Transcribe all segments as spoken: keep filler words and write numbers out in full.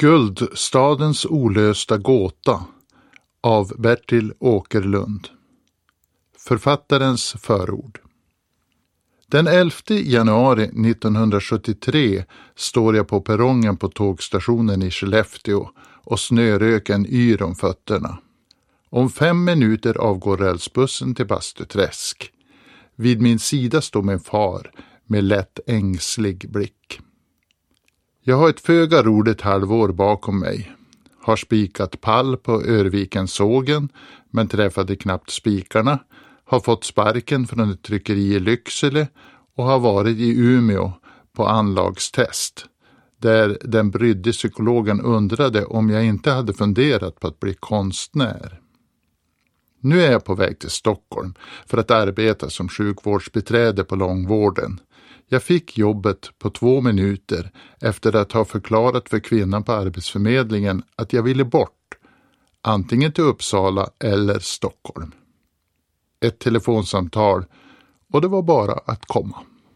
Guldstadens olösta gåta av Bertil Åkerlund. Författarens förord. Den elfte januari nittonhundrasjuttiotre står jag på perrongen på tågstationen i Skellefteå och snöröken yr om fötterna. Om fem minuter avgår rälsbussen till Bastuträsk. Vid min sida står min far med lätt ängslig blick. Jag har ett föga roligt halvår bakom mig. Har spikat pall på Örvikensågen men träffade knappt spikarna. Har fått sparken från ett tryckeri i Lycksele och har varit i Umeå på anlagstest. Där den brydde psykologen undrade om jag inte hade funderat på att bli konstnär. Nu är jag på väg till Stockholm för att arbeta som sjukvårdsbiträde på långvården. Jag fick jobbet på två minuter efter att ha förklarat för kvinnan på arbetsförmedlingen att jag ville bort, antingen till Uppsala eller Stockholm. Ett telefonsamtal och det var bara att komma.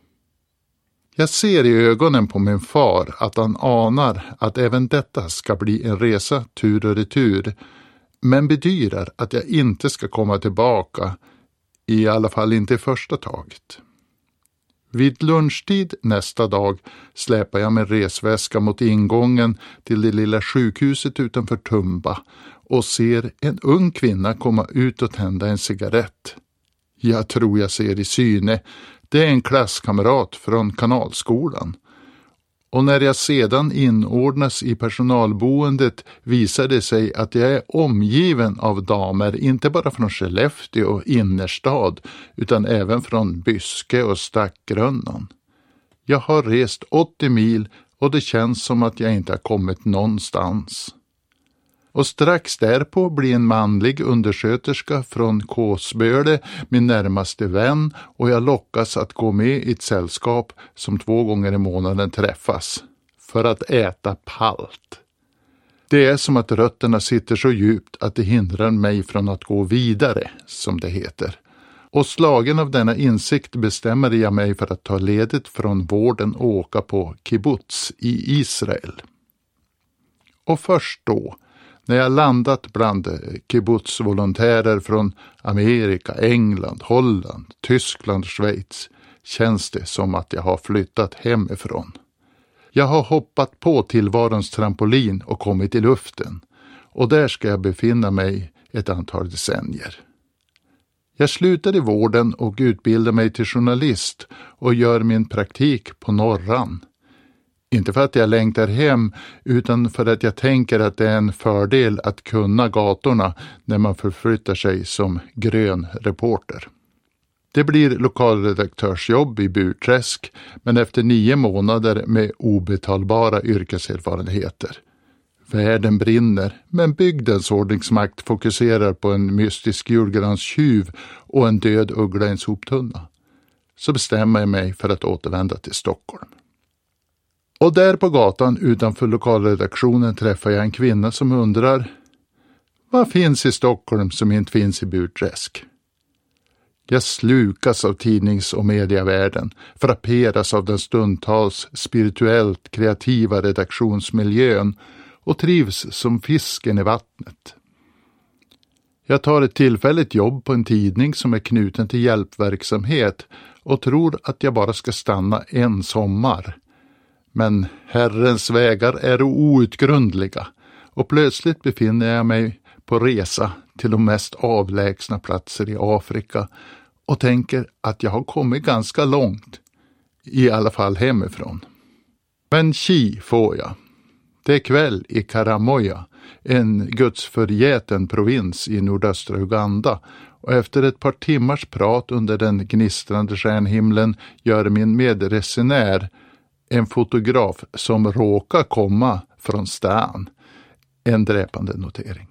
Jag ser i ögonen på min far att han anar att även detta ska bli en resa tur och retur, men bedyrar att jag inte ska komma tillbaka, i alla fall inte i första taget. Vid lunchtid nästa dag släpar jag min resväska mot ingången till det lilla sjukhuset utanför Tumba och ser en ung kvinna komma ut och tända en cigarett. Jag tror jag ser i syne. Det är en klasskamrat från kanalskolan. Och när jag sedan inordnas i personalboendet visar det sig att jag är omgiven av damer, inte bara från Skellefteå innerstad utan även från Byske och Stackgrönnan. Jag har rest åttio mil och det känns som att jag inte har kommit någonstans. Och strax därpå blir en manlig undersköterska från Kåsböle min närmaste vän och jag lockas att gå med i ett sällskap som två gånger i månaden träffas för att äta palt. Det är som att rötterna sitter så djupt att det hindrar mig från att gå vidare, som det heter. Och slagen av denna insikt bestämmer jag mig för att ta ledigt från vården och åka på kibbutz i Israel. Och först då, när jag landat bland kibbutzvolontärer från Amerika, England, Holland, Tyskland, Schweiz, känns det som att jag har flyttat hemifrån. Jag har hoppat på tillvarons trampolin och kommit i luften, och där ska jag befinna mig ett antal decennier. Jag slutar i vården och utbildar mig till journalist och gör min praktik på Norran. Inte för att jag längtar hem utan för att jag tänker att det är en fördel att kunna gatorna när man förflyttar sig som grön reporter. Det blir lokalredaktörsjobb i Burträsk, men efter nio månader med obetalbara yrkeserfarenheter. Världen brinner, men bygdens ordningsmakt fokuserar på en mystisk julgranstjuv och en död uggla i en soptunna. Så bestämmer jag mig för att återvända till Stockholm. Och där på gatan utanför lokalredaktionen träffar jag en kvinna som undrar: vad finns i Stockholm som inte finns i Burträsk? Jag slukas av tidnings- och mediavärlden, frapperas av den stundtals spirituellt kreativa redaktionsmiljön och trivs som fisken i vattnet. Jag tar ett tillfälligt jobb på en tidning som är knuten till hjälpverksamhet och tror att jag bara ska stanna en sommar. Men Herrens vägar är outgrundliga och plötsligt befinner jag mig på resa till de mest avlägsna platser i Afrika och tänker att jag har kommit ganska långt, i alla fall hemifrån. Men chi får jag. Det är kväll i Karamoja, en gudsförgäten provins i nordöstra Uganda, och efter ett par timmars prat under den gnistrande stjärnhimlen gör min medresenär, en fotograf som råkar komma från stan, en dräpande notering.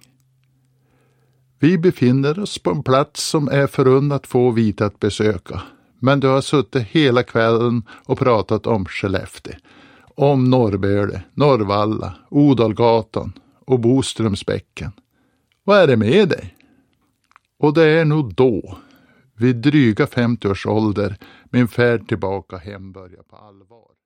Vi befinner oss på en plats som är förunnat få vita att besöka, men du har suttit hela kvällen och pratat om Skellefteå, om Norrböle, Norrvalla, Odalgatan och Boströmsbäcken. Vad är det med dig? Och det är nog då, vid dryga femtio års ålder, min färd tillbaka hem börjar på allvar.